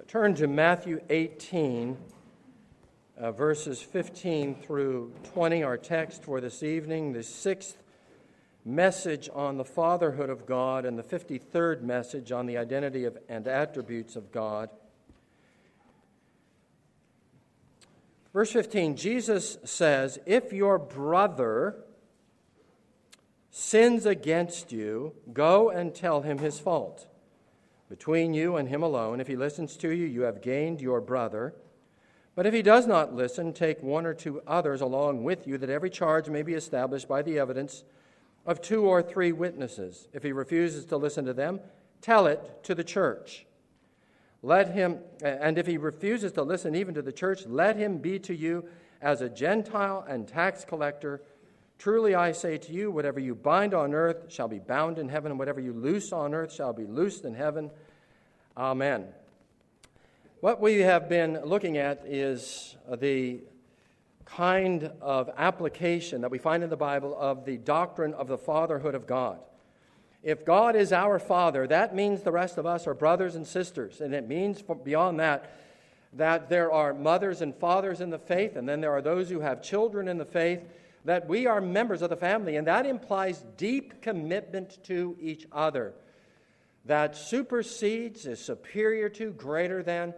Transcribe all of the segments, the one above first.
Turn to Matthew 18, verses 15 through 20, our text for this evening, the sixth message on the fatherhood of God and the 53rd message on the identity and attributes of God. Verse 15, Jesus says, "If your brother sins against you, go and tell him his fault. Between you and him alone, if he listens to you, you have gained your brother. But if he does not listen, take one or two others along with you, that every charge may be established by the evidence of 2 or 3 witnesses. If he refuses to listen to them, tell it to the church. And if he refuses to listen even to the church, let him be to you as a Gentile and tax collector. Truly I say to you, whatever you bind on earth shall be bound in heaven, and whatever you loose on earth shall be loosed in heaven. Amen." What we have been looking at is the kind of application that we find in the Bible of the doctrine of the fatherhood of God. If God is our Father, that means the rest of us are brothers and sisters. And it means beyond that there are mothers and fathers in the faith, and then there are those who have children in the faith, that we are members of the family. And that implies deep commitment to each other that supersedes, is superior to, greater than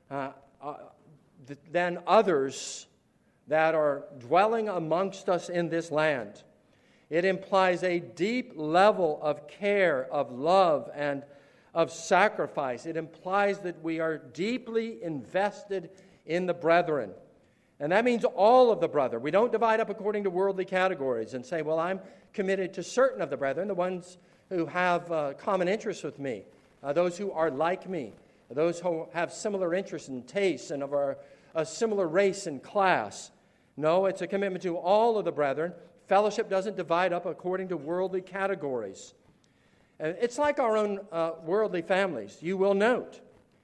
others that are dwelling amongst us in this land. It implies a deep level of care, of love, and of sacrifice. It implies that we are deeply invested in the brethren. And that means all of the brethren. We don't divide up according to worldly categories and say, well, I'm committed to certain of the brethren, the ones who have common interests with me, those who are like me, those who have similar interests and tastes and of a similar race and class. No, it's a commitment to all of the brethren. Fellowship doesn't divide up according to worldly categories. It's like our own worldly families. You will note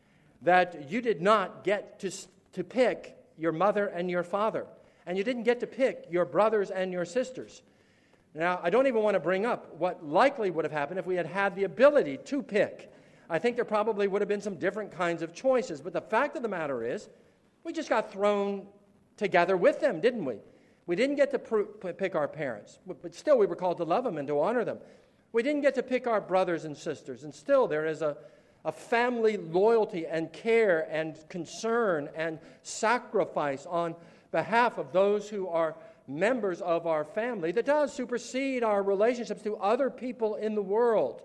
that you did not get to pick your mother and your father, and you didn't get to pick your brothers and your sisters. Now, I don't even want to bring up what likely would have happened if we had had the ability to pick. I think there probably would have been some different kinds of choices, but the fact of the matter is, we just got thrown together with them, didn't we? We didn't get to pick our parents, but still we were called to love them and to honor them. We didn't get to pick our brothers and sisters, and still there is a family loyalty and care and concern and sacrifice on behalf of those who are members of our family that does supersede our relationships to other people in the world.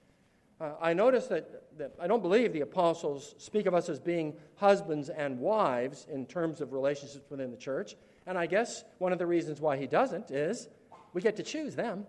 I notice that I don't believe the apostles speak of us as being husbands and wives in terms of relationships within the church. And I guess one of the reasons why he doesn't is we get to choose them.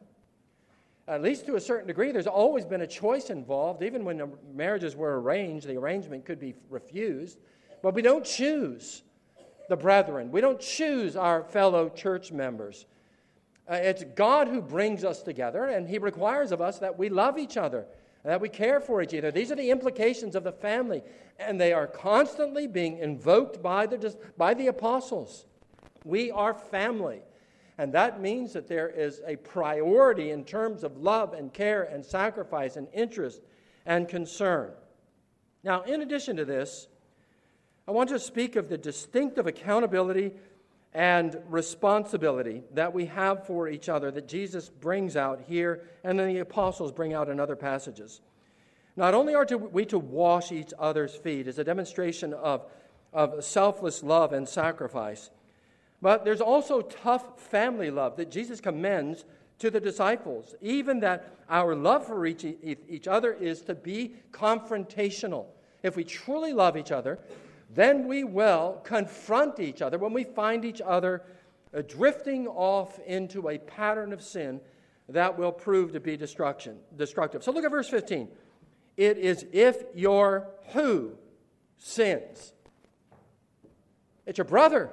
At least to a certain degree, there's always been a choice involved. Even when the marriages were arranged, the arrangement could be refused. But we don't choose the brethren. We don't choose our fellow church members. It's God who brings us together, and He requires of us that we love each other, that we care for each other. These are the implications of the family, and they are constantly being invoked by the apostles. We are family. And that means that there is a priority in terms of love and care and sacrifice and interest and concern. Now, in addition to this, I want to speak of the distinctive accountability and responsibility that we have for each other that Jesus brings out here and then the apostles bring out in other passages. Not only are we to wash each other's feet as a demonstration of selfless love and sacrifice, but there's also tough family love that Jesus commends to the disciples, even that our love for each other is to be confrontational. If we truly love each other, then we will confront each other when we find each other drifting off into a pattern of sin that will prove to be destructive. So look at verse 15. It is if your who sins. It's your brother.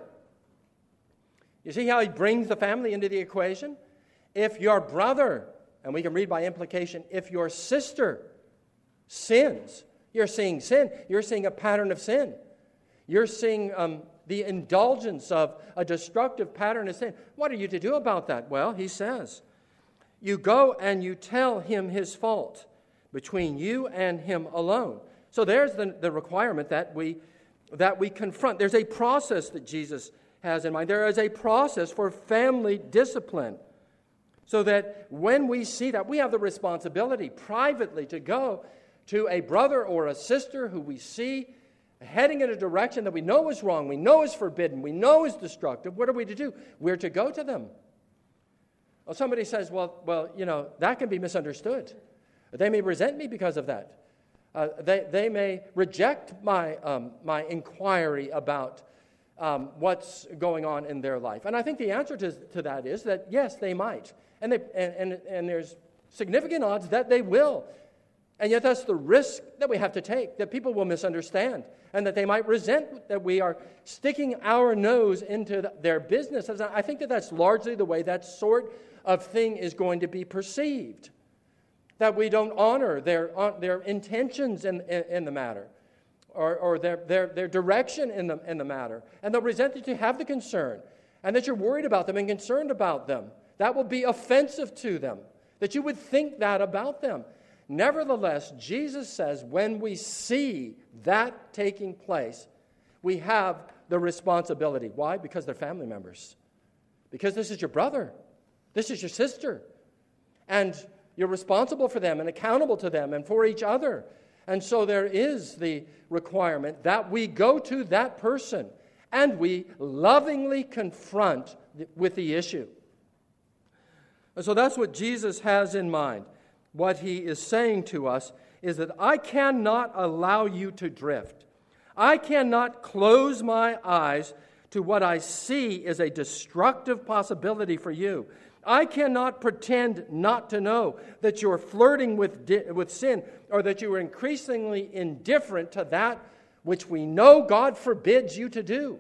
You see how he brings the family into the equation? If your brother, and we can read by implication, if your sister sins, you're seeing sin. You're seeing a pattern of sin. You're seeing the indulgence of a destructive pattern of sin. What are you to do about that? Well, he says, you go and you tell him his fault between you and him alone. So there's the requirement that we confront. There's a process that Jesus has in mind. There is a process for family discipline. So that when we see that, we have the responsibility privately to go to a brother or a sister who we see heading in a direction that we know is wrong, we know is forbidden, we know is destructive. What are we to do? We're to go to them. Well, somebody says, well, that can be misunderstood. They may resent me because of that. They may reject my inquiry about what's going on in their life. And I think the answer to that is that, yes, they might. And there's significant odds that they will. And yet that's the risk that we have to take, that people will misunderstand and that they might resent that we are sticking our nose into their business. I think that that's largely the way that sort of thing is going to be perceived, that we don't honor their intentions in the matter or their direction in the matter. And they'll resent that you have the concern and that you're worried about them and concerned about them. That will be offensive to them, that you would think that about them. Nevertheless, Jesus says when we see that taking place, we have the responsibility. Why? Because they're family members. Because this is your brother. This is your sister. And you're responsible for them and accountable to them and for each other. And so there is the requirement that we go to that person and we lovingly confront with the issue. And so that's what Jesus has in mind. What he is saying to us is that I cannot allow you to drift. I cannot close my eyes to what I see is a destructive possibility for you. I cannot pretend not to know that you're flirting with sin or that you are increasingly indifferent to that which we know God forbids you to do.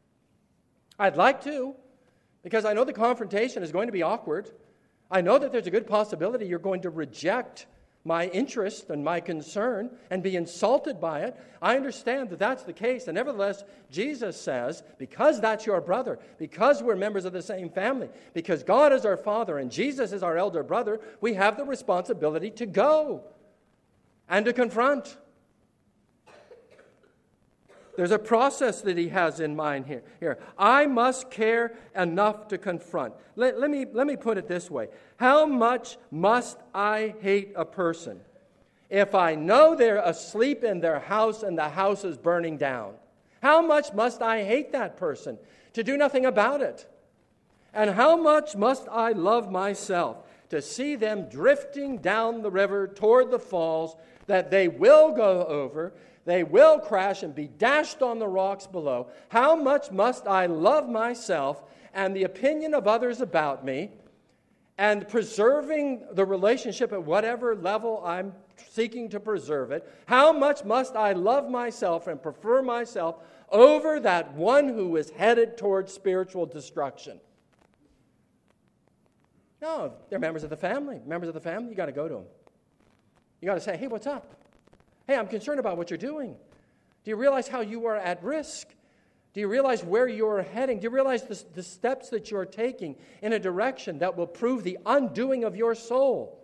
I'd like to, because I know the confrontation is going to be awkward. I know that there's a good possibility you're going to reject my interest and my concern and be insulted by it. I understand that that's the case. And nevertheless, Jesus says, because that's your brother, because we're members of the same family, because God is our Father and Jesus is our elder brother, we have the responsibility to go and to confront. There's a process that he has in mind here. I must care enough to confront. Let me put it this way. How much must I hate a person if I know they're asleep in their house and the house is burning down? How much must I hate that person to do nothing about it? And how much must I love myself to see them drifting down the river toward the falls that they will go over? They will crash and be dashed on the rocks below. How much must I love myself and the opinion of others about me and preserving the relationship at whatever level I'm seeking to preserve it? How much must I love myself and prefer myself over that one who is headed towards spiritual destruction? No, they're members of the family. Members of the family, you got to go to them. You got to say, hey, what's up? Hey, I'm concerned about what you're doing. Do you realize how you are at risk? Do you realize where you're heading? Do you realize the steps that you're taking in a direction that will prove the undoing of your soul?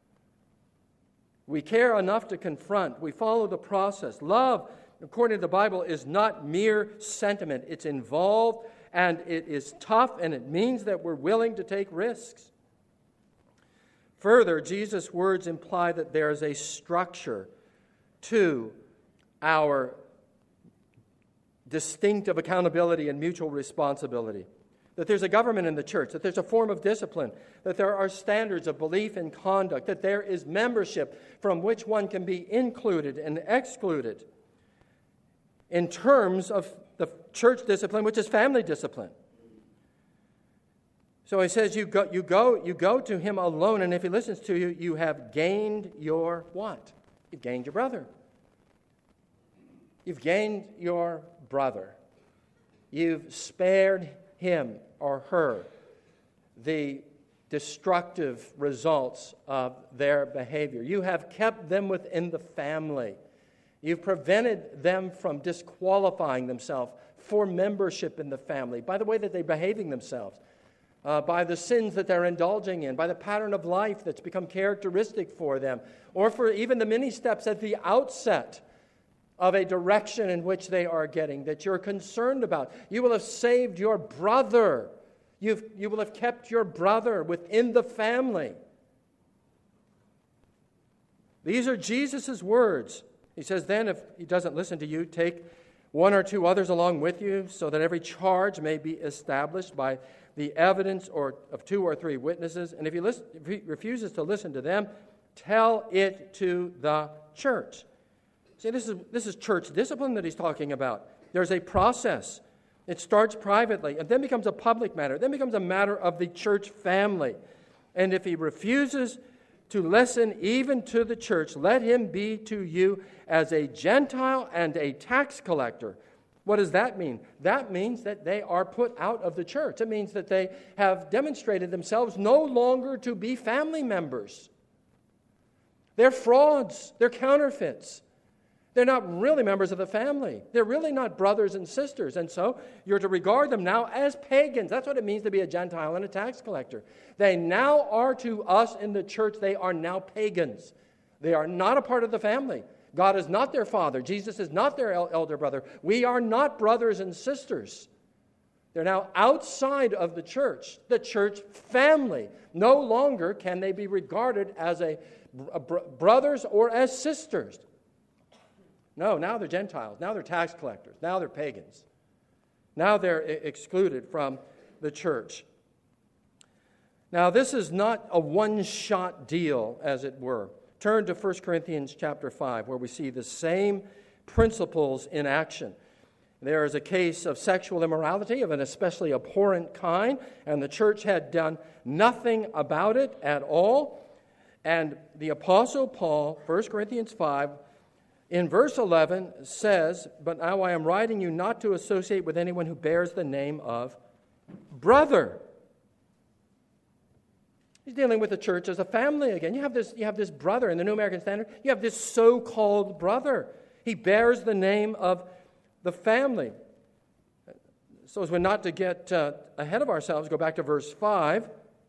We care enough to confront. We follow the process. Love, according to the Bible, is not mere sentiment. It's involved and it is tough and it means that we're willing to take risks. Further, Jesus' words imply that there is a structure to our distinctive accountability and mutual responsibility. That there's a government in the church, that there's a form of discipline, that there are standards of belief and conduct, that there is membership from which one can be included and excluded in terms of the church discipline, which is family discipline. So he says, you go to him alone, and if he listens to you, you have gained your what? You've gained your brother. You've gained your brother. You've spared him or her the destructive results of their behavior. You have kept them within the family. You've prevented them from disqualifying themselves for membership in the family by the way that they're behaving themselves, by the sins that they're indulging in, by the pattern of life that's become characteristic for them, or for even the many steps at the outset of a direction in which they are getting that you're concerned about. You will have saved your brother. You will have kept your brother within the family. These are Jesus' words. He says, then if he doesn't listen to you, take one or two others along with you, so that every charge may be established by the evidence of two or three witnesses. And if he refuses to listen to them, tell it to the church. See, this is church discipline that he's talking about. There's a process. It starts privately and then becomes a public matter. Then becomes a matter of the church family. And if he refuses to listen even to the church, let him be to you as a Gentile and a tax collector. What does that mean? That means that they are put out of the church. It means that they have demonstrated themselves no longer to be family members. They're frauds. They're counterfeits. They're not really members of the family. They're really not brothers and sisters. And so you're to regard them now as pagans. That's what it means to be a Gentile and a tax collector. They now are to us in the church, they are now pagans. They are not a part of the family. God is not their father. Jesus is not their elder brother. We are not brothers and sisters. They're now outside of the church family. No longer can they be regarded as brothers or as sisters. No, now they're Gentiles. Now they're tax collectors. Now they're pagans. Now they're excluded from the church. Now this is not a one-shot deal, as it were. Turn to 1 Corinthians chapter 5, where we see the same principles in action. There is a case of sexual immorality of an especially abhorrent kind, and the church had done nothing about it at all. And the Apostle Paul, 1 Corinthians 5, in verse 11 says, "But now I am writing you not to associate with anyone who bears the name of brother." He's dealing with the church as a family again. You have this brother in the New American Standard. You have this so-called brother. He bears the name of the family. So as we're not to get ahead of ourselves, go back to verse 5.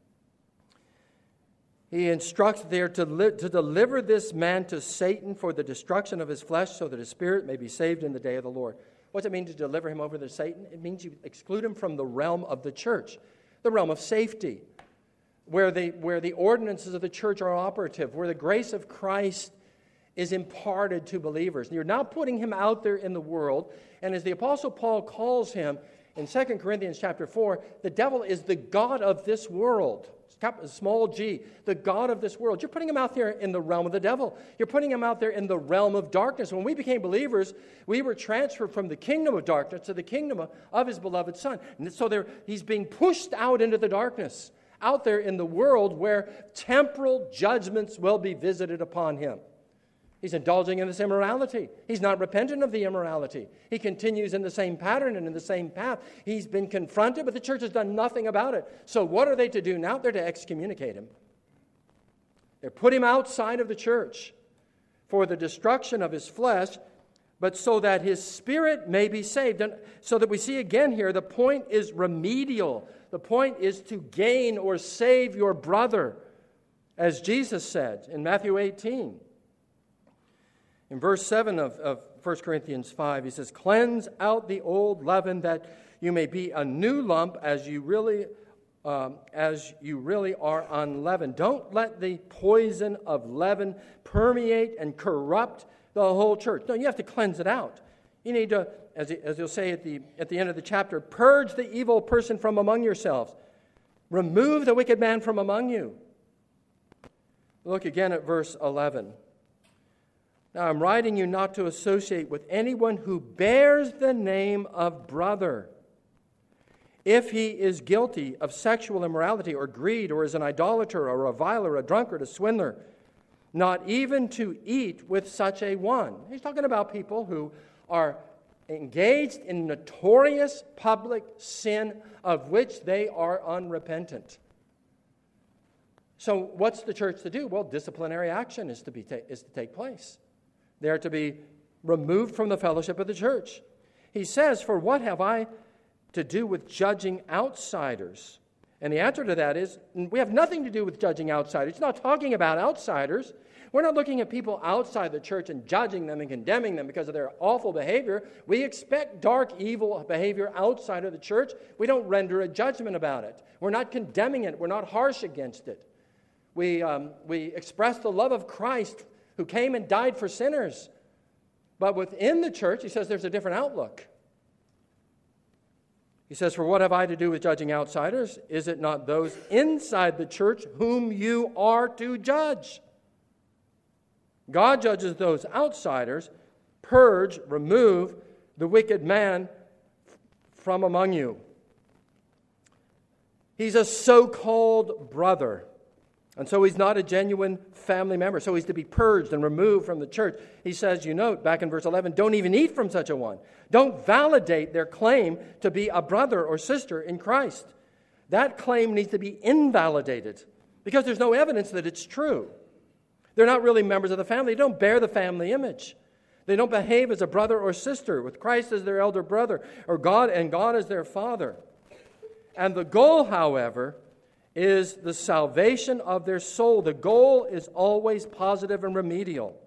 He instructs there to deliver this man to Satan for the destruction of his flesh, so that his spirit may be saved in the day of the Lord. What does it mean to deliver him over to Satan? It means you exclude him from the realm of the church, the realm of safety, where the ordinances of the church are operative, where the grace of Christ is imparted to believers. And you're now putting him out there in the world, and as the Apostle Paul calls him in 2 Corinthians chapter 4, the devil is the god of this world. Small g, the god of this world. You're putting him out there in the realm of the devil. You're putting him out there in the realm of darkness. When we became believers, we were transferred from the kingdom of darkness to the kingdom of his beloved Son. And so he's being pushed out into the darkness, out there in the world where temporal judgments will be visited upon him. He's indulging in this immorality. He's not repentant of the immorality. He continues in the same pattern and in the same path. He's been confronted, but the church has done nothing about it. So what are they to do now? They're to excommunicate him. They're put him outside of the church for the destruction of his flesh, but so that his spirit may be saved. And so that we see again here, the point is remedial. The point is to gain or save your brother, as Jesus said in Matthew 18. In verse 7 of 1 Corinthians 5, he says, "Cleanse out the old leaven, that you may be a new lump as you really are unleavened." Don't let the poison of leaven permeate and corrupt the whole church. No, you have to cleanse it out. You need to, as you'll say at the end of the chapter, purge the evil person from among yourselves. Remove the wicked man from among you. Look again at verse 11. "Now I'm writing you not to associate with anyone who bears the name of brother, if he is guilty of sexual immorality or greed, or is an idolater, or a reviler, a drunkard, a swindler, not even to eat with such a one." He's talking about people who are engaged in notorious public sin of which they are unrepentant. So what's the church to do? Well, disciplinary action is to take place. They are to be removed from the fellowship of the church. He says, "For what have I to do with judging outsiders?" And the answer to that is, we have nothing to do with judging outsiders. He's not talking about outsiders. We're not looking at people outside the church and judging them and condemning them because of their awful behavior. We expect dark, evil behavior outside of the church. We don't render a judgment about it. We're not condemning it. We're not harsh against it. We express the love of Christ who came and died for sinners. But within the church, he says there's a different outlook. He says, for what have I to do with judging outsiders? Is it not those inside the church whom you are to judge? God judges those outsiders. Purge, remove the wicked man from among you. He's a so-called brother. And so he's not a genuine family member. So he's to be purged and removed from the church. He says, you note, back in verse 11, don't even eat from such a one. Don't validate their claim to be a brother or sister in Christ. That claim needs to be invalidated because there's no evidence that it's true. They're not really members of the family. They don't bear the family image. They don't behave as a brother or sister with Christ as their elder brother or God as their father. And the goal, however, is the salvation of their soul. The goal is always positive and remedial.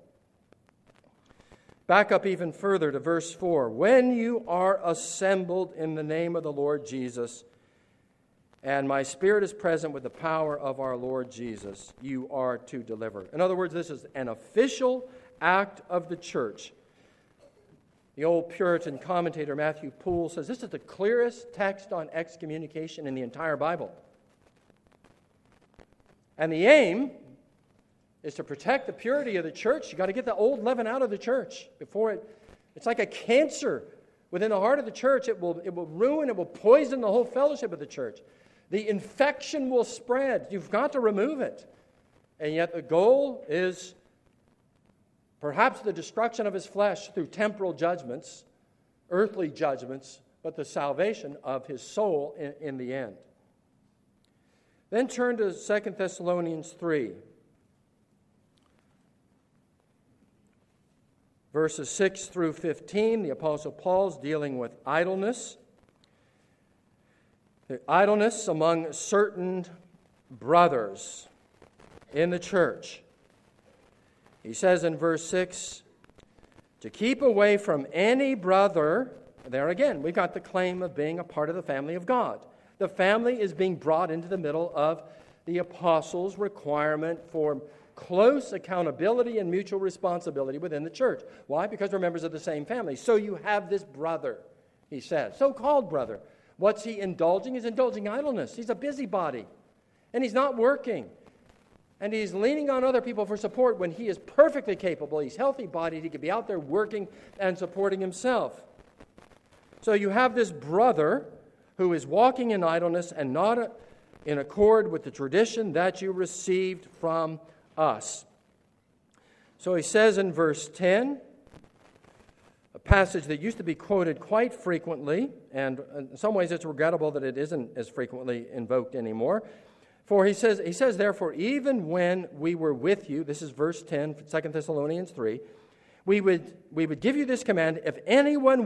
Back up even further to verse 4. When you are assembled in the name of the Lord Jesus, and my spirit is present with the power of our Lord Jesus, you are to deliver. In other words, this is an official act of the church. The old Puritan commentator Matthew Poole says this is the clearest text on excommunication in the entire Bible. And the aim is to protect the purity of the church. You've got to get the old leaven out of the church before it's like a cancer within the heart of the church. It will ruin, it will poison the whole fellowship of the church. The infection will spread. You've got to remove it. And yet the goal is perhaps the destruction of his flesh through temporal judgments, earthly judgments, but the salvation of his soul in the end. Then turn to 2 Thessalonians 3. Verses 6 through 15, the Apostle Paul's dealing with idleness. The idleness among certain brothers in the church. He says in verse 6, to keep away from any brother, there again, we've got the claim of being a part of the family of God. The family is being brought into the middle of the apostles' requirement for close accountability and mutual responsibility within the church. Why? Because we're members of the same family. So you have this brother, he says, so-called brother. What's he indulging? He's indulging idleness. He's a busybody, and he's not working. And he's leaning on other people for support when he is perfectly capable. He's healthy-bodied. He could be out there working and supporting himself. So you have this brother who is walking in idleness and not in accord with the tradition that you received from us. So he says in verse 10, a passage that used to be quoted quite frequently, and in some ways it's regrettable that it isn't as frequently invoked anymore. For he says, therefore, even when we were with you, this is verse 10, 2 Thessalonians 3, we would give you this command, if anyone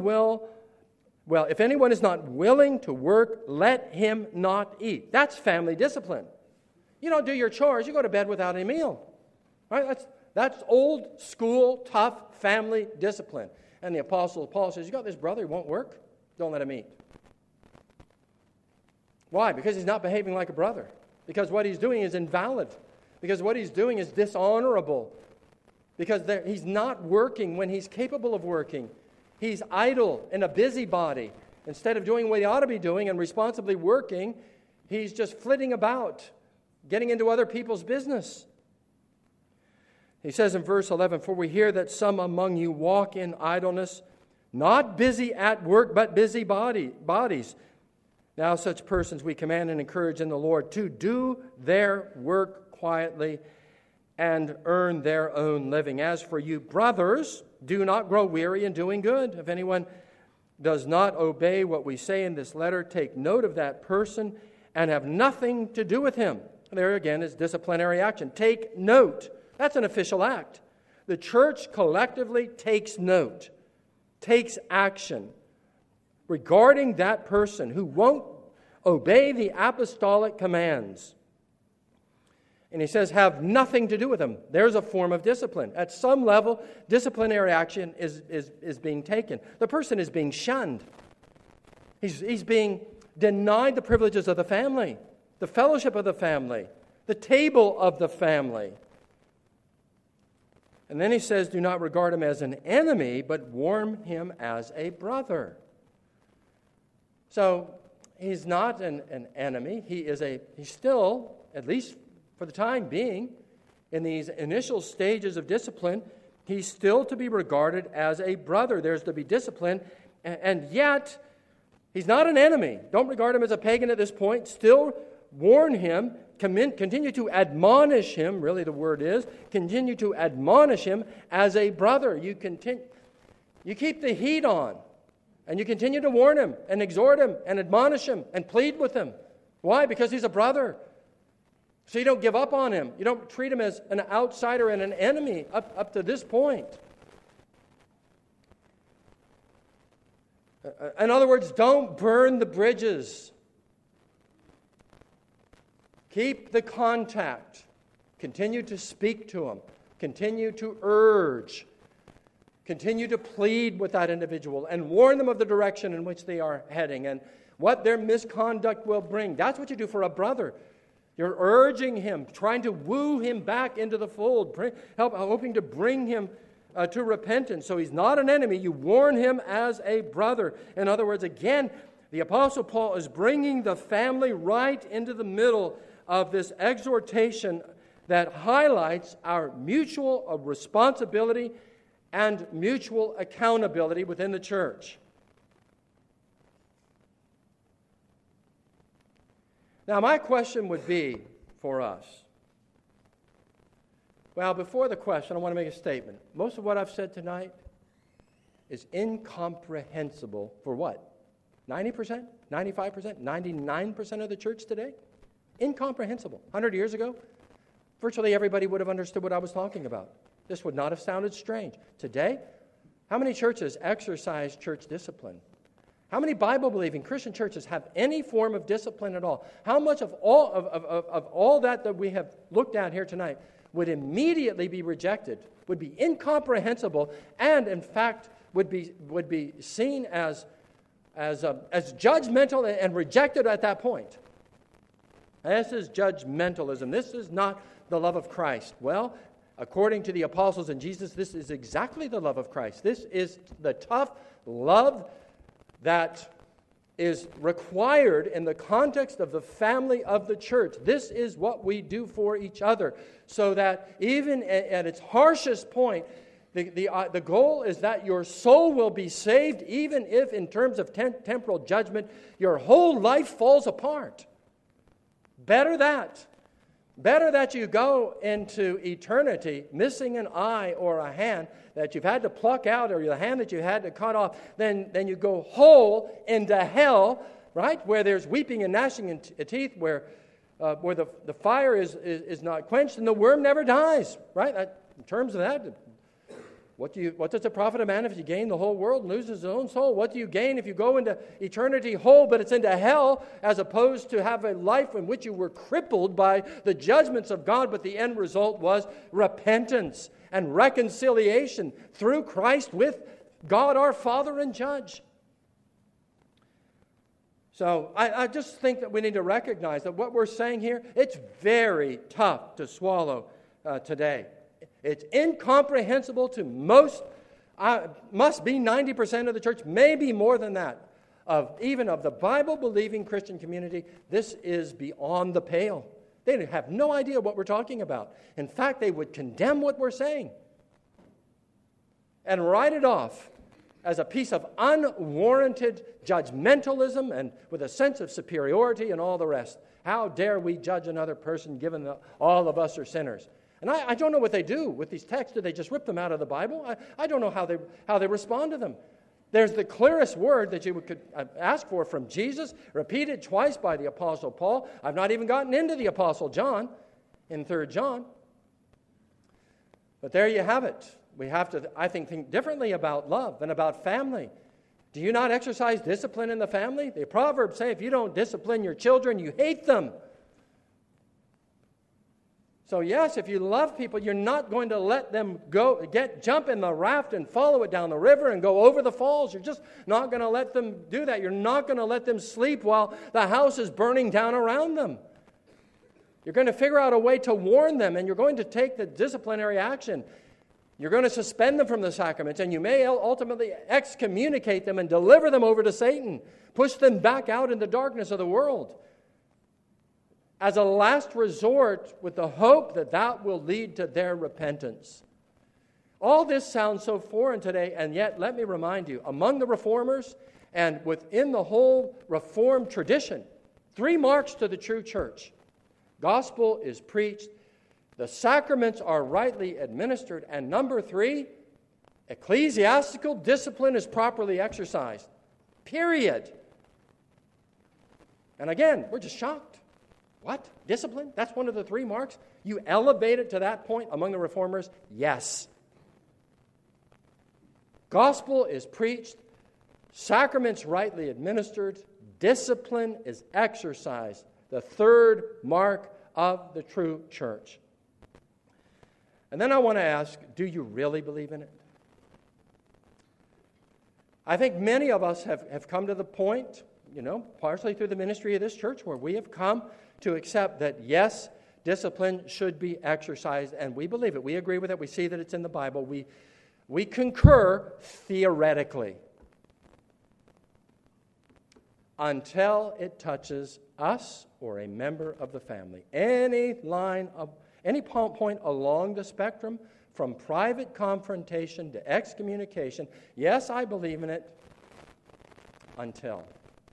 is not willing to work, let him not eat. That's family discipline. You don't do your chores, you go to bed without a meal. Right? That's old school, tough family discipline. And the Apostle Paul says, you got this brother who won't work? Don't let him eat. Why? Because he's not behaving like a brother. Because what he's doing is invalid. Because what he's doing is dishonorable. Because he's not working when he's capable of working. He's idle and a busybody. Instead of doing what he ought to be doing and responsibly working, he's just flitting about, getting into other people's business. He says in verse 11, for we hear that some among you walk in idleness, not busy at work, but busy bodies. Now such persons we command and encourage in the Lord to do their work quietly and earn their own living. As for you, brothers, do not grow weary in doing good. If anyone does not obey what we say in this letter, take note of that person and have nothing to do with him. There again is disciplinary action. Take note. That's an official act. The church collectively takes note, takes action regarding that person who won't obey the apostolic commands. And he says, have nothing to do with them. There's a form of discipline. At some level, disciplinary action is being taken. The person is being shunned. He's being denied the privileges of the family, the fellowship of the family, the table of the family. And then he says, do not regard him as an enemy, but warn him as a brother. So he's not an enemy. He's still, at least for the time being, in these initial stages of discipline, he's still to be regarded as a brother. There's to be discipline, and yet he's not an enemy. Don't regard him as a pagan at this point. Still warn him, continue to admonish him, really the word is, continue to admonish him as a brother. You keep the heat on, and you continue to warn him and exhort him and admonish him and plead with him. Why? Because he's a brother. So you don't give up on him. You don't treat him as an outsider and an enemy up to this point. In other words, don't burn the bridges. Keep the contact. Continue to speak to him. Continue to urge. Continue to plead with that individual and warn them of the direction in which they are heading and what their misconduct will bring. That's what you do for a brother. You're urging him, trying to woo him back into the fold, hoping to bring him to repentance. So he's not an enemy. You warn him as a brother. In other words, again, the Apostle Paul is bringing the family right into the middle of this exhortation that highlights our mutual responsibility and mutual accountability within the church. Now, my question would be for us. Well, before the question, I want to make a statement. Most of what I've said tonight is incomprehensible for what? 90%? 95%? 99% of the church today? Incomprehensible. 100 years ago, virtually everybody would have understood what I was talking about. This would not have sounded strange. Today, how many churches exercise church discipline? How many Bible-believing Christian churches have any form of discipline at all? How much of all that we have looked at here tonight would immediately be rejected, would be incomprehensible, and in fact would be seen as judgmental and rejected at that point? This is judgmentalism. This is not the love of Christ. Well, according to the apostles and Jesus, this is exactly the love of Christ. This is the tough love that is required in the context of the family of the church. This is what we do for each other, so that even at its harshest point, the goal is that your soul will be saved, even if in terms of temporal judgment, your whole life falls apart. Better that you go into eternity missing an eye or a hand that you've had to pluck out, or the hand that you had to cut off, than you go whole into hell, right? Where there's weeping and gnashing of teeth, where the fire is not quenched and the worm never dies, right? In terms of that, what does it profit a man if you gain the whole world and loses his own soul? What do you gain if you go into eternity whole, but it's into hell, as opposed to have a life in which you were crippled by the judgments of God, but the end result was repentance and reconciliation through Christ with God our Father and Judge. So I just think that we need to recognize that what we're saying here, it's very tough to swallow today. It's incomprehensible to most, must be 90% of the church, maybe more than that, even of the Bible-believing Christian community. This is beyond the pale. They have no idea what we're talking about. In fact, they would condemn what we're saying and write it off as a piece of unwarranted judgmentalism and with a sense of superiority and all the rest. How dare we judge another person given that all of us are sinners? And I don't know what they do with these texts. Do they just rip them out of the Bible? I don't know how they respond to them. There's the clearest word that you could ask for from Jesus, repeated twice by the Apostle Paul. I've not even gotten into the Apostle John in 3 John. But there you have it. We have to, I think differently about love and about family. Do you not exercise discipline in the family? The Proverbs say if you don't discipline your children, you hate them. So yes, if you love people, you're not going to let them jump in the raft and follow it down the river and go over the falls. You're just not going to let them do that. You're not going to let them sleep while the house is burning down around them. You're going to figure out a way to warn them, and you're going to take the disciplinary action. You're going to suspend them from the sacraments, and you may ultimately excommunicate them and deliver them over to Satan, push them back out in the darkness of the world, as a last resort, with the hope that that will lead to their repentance. All this sounds so foreign today, and yet let me remind you, among the Reformers and within the whole Reformed tradition, 3 marks to the true church. Gospel is preached, the sacraments are rightly administered, and number 3, ecclesiastical discipline is properly exercised. Period. And again, we're just shocked. What? Discipline? That's one of the 3 marks? You elevate it to that point among the Reformers? Yes. Gospel is preached, sacraments rightly administered, discipline is exercised. The 3rd mark of the true church. And then I want to ask, do you really believe in it? I think many of us have come to the point, partially through the ministry of this church, where we have come to accept that, yes, discipline should be exercised, and we believe it. We agree with it. We see that it's in the Bible. We concur theoretically until it touches us or a member of the family. Any point along the spectrum, from private confrontation to excommunication, yes, I believe in it, until.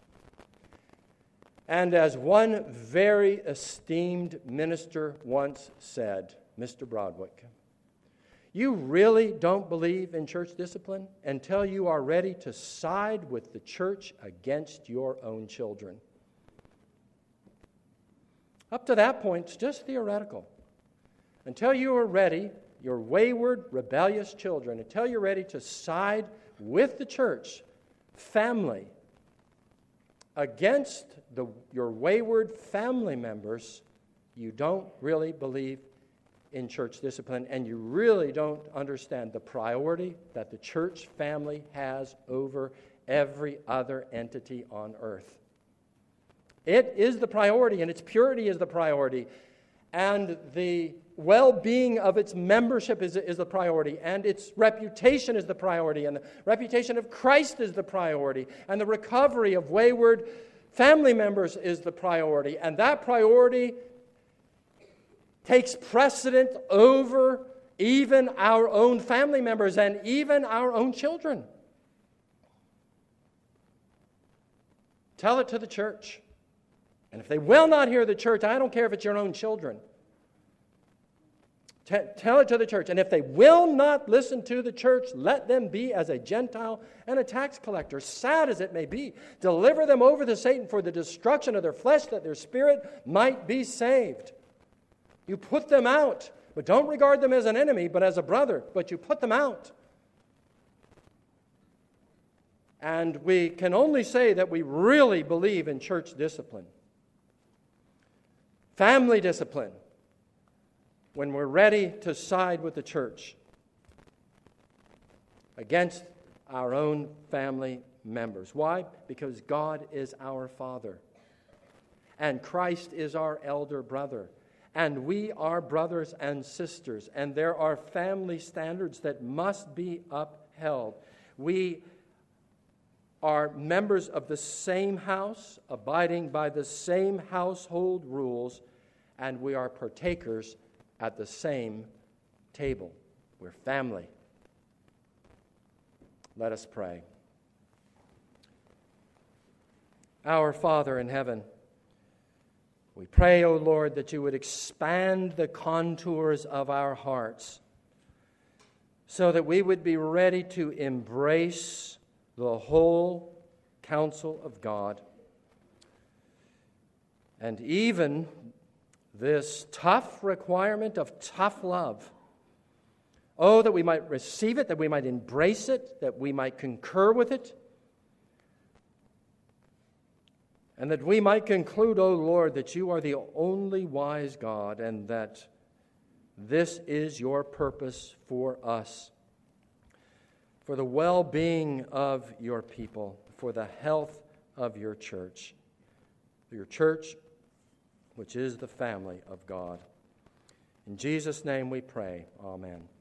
And as one very esteemed minister once said, Mr. Broadwick, you really don't believe in church discipline until you are ready to side with the church against your own children. Up to that point, it's just theoretical. Until you are ready, your wayward, rebellious children, until you're ready to side with the church, family, against your wayward family members, you don't really believe in church discipline, and you really don't understand the priority that the church family has over every other entity on earth. It is the priority, and its purity is the priority, and the well-being of its membership is the priority, and its reputation is the priority, and the reputation of Christ is the priority, and the recovery of wayward family members is the priority, and that priority takes precedent over even our own family members and even our own children. Tell it to the church. And if they will not hear the church, I don't care if it's your own children. Tell it to the church. And if they will not listen to the church, let them be as a Gentile and a tax collector, sad as it may be. Deliver them over to Satan for the destruction of their flesh, that their spirit might be saved. You put them out, but don't regard them as an enemy, but as a brother. But you put them out. And we can only say that we really believe in church discipline. Family discipline. When we're ready to side with the church against our own family members. Why? Because God is our Father. And Christ is our elder brother. And we are brothers and sisters. And there are family standards that must be upheld. We are members of the same house, abiding by the same household rules, and we are partakers at the same table. We're family. Let us pray. Our Father in heaven, we pray, O Lord, that you would expand the contours of our hearts so that we would be ready to embrace the whole counsel of God, and even this tough requirement of tough love. Oh, that we might receive it, that we might embrace it, that we might concur with it, and that we might conclude, O Lord, that you are the only wise God, and that This is your purpose for us, for the well-being of your people, for the health of your church, which is the family of God. In Jesus' name we pray. Amen.